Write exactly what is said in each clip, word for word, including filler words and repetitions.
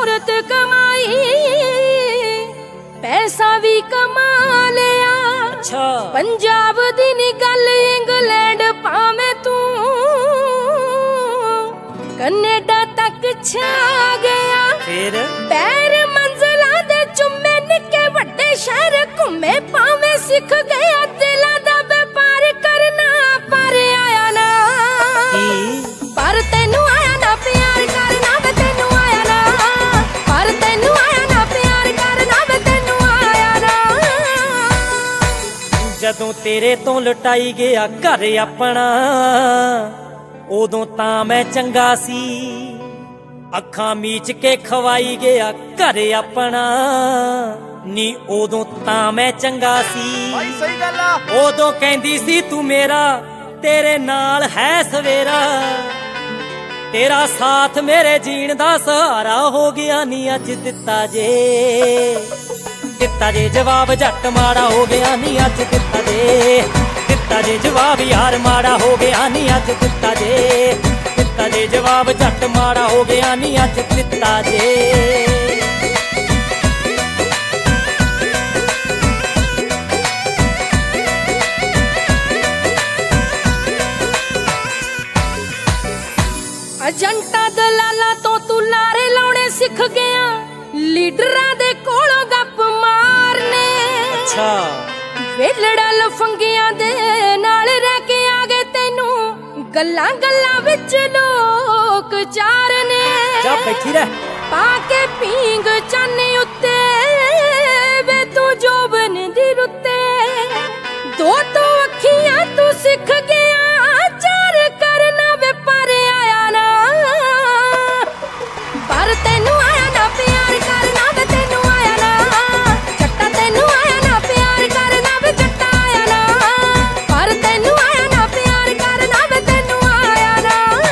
शोहरत कमाई पैसा भी कमा लिया। अच्छा पंजाब दी नी गल इंग्लैंड पावे तू कनेडा तक छा गया। फिर पैर मंजिला दे चुम्मे निके वड्डे शहर घूमे पावे सिख गया दिला दा व्यापार करना पर आया ना पर तेनू आया ना प्यार करना वे तेनू आया ना पर तेनू आया ना प्यार करना वे तेनू आया ना। जदों तेरे तो लुटाई गया घर अपना उदों तां मैं चंगा सी। अखां मीच के खवाई गया घर अपना नी उदों तां मैं चंगा सी। सही गल आ। उदों कहंदी सी तू मेरा तेरे नाल है सवेरा तेरा साथ मेरे जीण दा सहारा हो गया नी अज दिता जे दिता जे जवाब जट माड़ा हो गया नी अज दिता जे दिता जे जवाब यार माड़ा हो गया नी अज दिता जे दिता जे जवाब जट माड़ा हो गया नी अज दिता जे। अजंटा दलाला तो तू लारे लाउणे सिख गया लीडरां दे कोलों गप मारने। अच्छा वेलड़ा लफंगियां दे नाल रह के आ गए तेनू गल्लां गल्लां विच लोक चारने। जा बैठी रह पाके पींग चाने उत्ते वे तू जोबन दी रुत्ते दो तो अखियां तू सिख गया चार करना वे पर आया ना पर तेनू आया ना प्यार करना वे तेनू आया ना जट्टा तेनू आया ना प्यार करना वे जट्टा आया ना पर तेनू आया ना प्यार करना वे तेनू आया ना।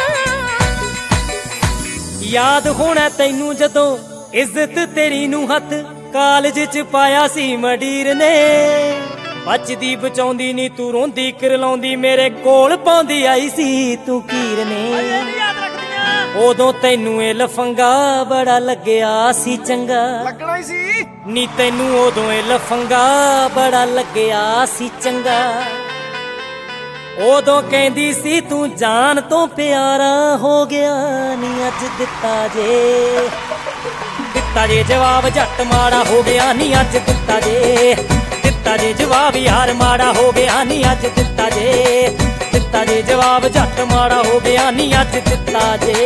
याद होना तैनू जदों इज्जत तेरी नू हथ कालज च पाया सी मडीर ने बचदी बचाउंदी नी तू रोंदी करलाउंदी मेरे कोल पाउंदी आई सी तू कीर ने। उदों तैनू ए लफंगा बड़ा लग्या सी चंगा लगना ही सी नी तैनू उदों ए लफंगा बड़ा लग्या सी चंगा। उदों कहंदी सी तू जान तो प्यारा हो गया नी अज दिता जे दिता जे जवाब जट माड़ा हो गया नी अज दिता जे दिता जे जवाब यार माड़ा हो गया नी अज दिता जे दिता जे जवाब जट माड़ा हो गया नी अज दिता जे।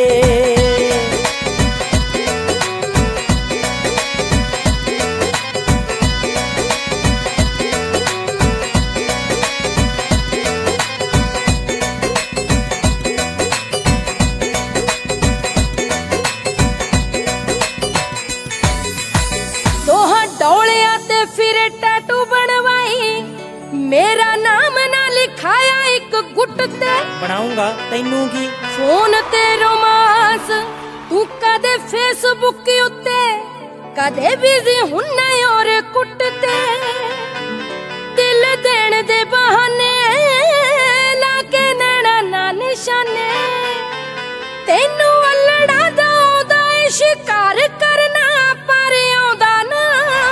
डोलिया ते फिरे टैटू बनवाई मेरा नाम ना लिखाया एक गुट ते बनाऊंगा तैनू की फोन ते रोमांस तू कदे फेसबुक उत्ते कदे बिजी हुन्ना और कुटते दिल देण दे बहाने लाके नैना ना निशाने तेनू अल्लड़ा दा ओदा शिकार करना पर आउंदा ना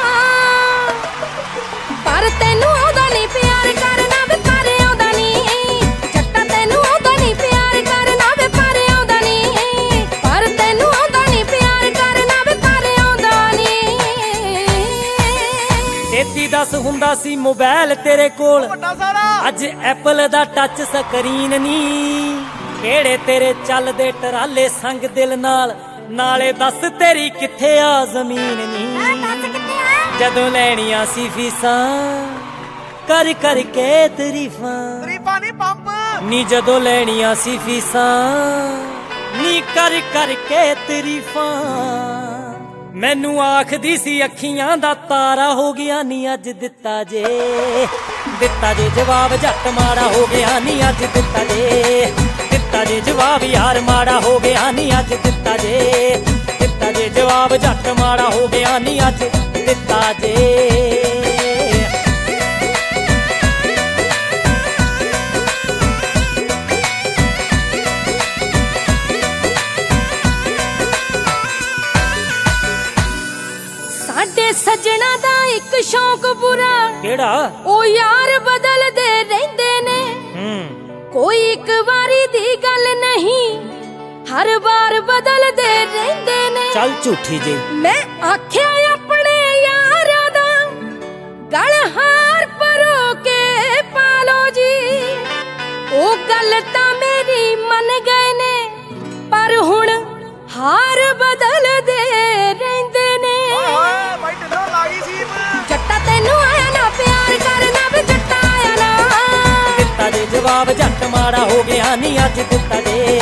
पर तेनू आउंदा नी प्यार करना वे पर आउंदा नी जट्टा तेनू आउंदा नी प्यार करना वे पर आउंदा नी पर तेनू आउंदा नी प्यार करना वे पर आउंदा नी। तेती दस हुंदा सी मोबाइल तेरे कोल ਵੱਡਾ ਸਾਰਾ अज एप्पल दा टच स्क्रीन नी केड़े तेरे चलदे टराले संग दिल नाल नाले दस तेरी किथे आ जमीन नी जदों लैणियां सी फीसां कर कर के तरीफां ਤਰੀਫਾਂ ਨਹੀਂ ਪੰਪ नी जदों लैणियां सी फीसां नी कर कर के तरीफां मैनू आखदी सी अखियां दा तारा हो गया नी अज दिता जे दिता जे जवाब जट माड़ा हो गया नी अज दिता जे दिता जे जवाब यार माड़ा हो गया नी अज दिता जे दिता जे जवाब जट माड़ा हो गया नी अज दिता जे। ਸੱਜਣਾ ਦਾ ਇੱਕ ਸ਼ੌਕ ਬੁਰਾ ਕਿਹੜਾ? ਉਹ ਯਾਰ ਬਦਲਦੇ ਰਹਿੰਦੇ ਨੇ। ਹੂੰ ਕੋਈ ਇੱਕ ਵਾਰੀ ਦੀ ਗੱਲ ਨਹੀਂ, ਹਰ ਵਾਰ ਬਦਲਦੇ ਰਹਿੰਦੇ ਨੇ। ਚੱਲ ਝੂਠੀ ਜੀ। ਮੈਂ ਆਖਿਆ ਆਪਣੇ ਯਾਰਾਂ ਦਾ ਗਲ ਹਾਰ ਪਰੋ ਕੇ ਪਾਲੋ ਜੀ। ਉਹ ਗੱਲ ਤਾਂ ਮੇਰੀ ਮੰਨ ਗਏ ਨੇ, ਪਰ ਹੁਣ ਹਾਰ ਬਦਲਦੇ ਰਹਿੰਦੇ ਨੇ। ਓਏ ਬਾਈ ਢਿੱਲੋਂ ਲਾਗੀ ਸੀ ਜੱਟਾ ਤੈਨੂੰ ਆਇਆ ਨਾ ਪਿਆਰ ਕਰਨਾ ਵੇ, ਜੱਟਾ ਆਇਆ ਨਾ। ਦਿੱਤਾ ਦੇ ਜਵਾਬ ਜੱਟ ਮਾੜਾ ਹੋ ਗਿਆ ਨੀ ਅੱਜ ਦਿੱਤਾ ਦੇ।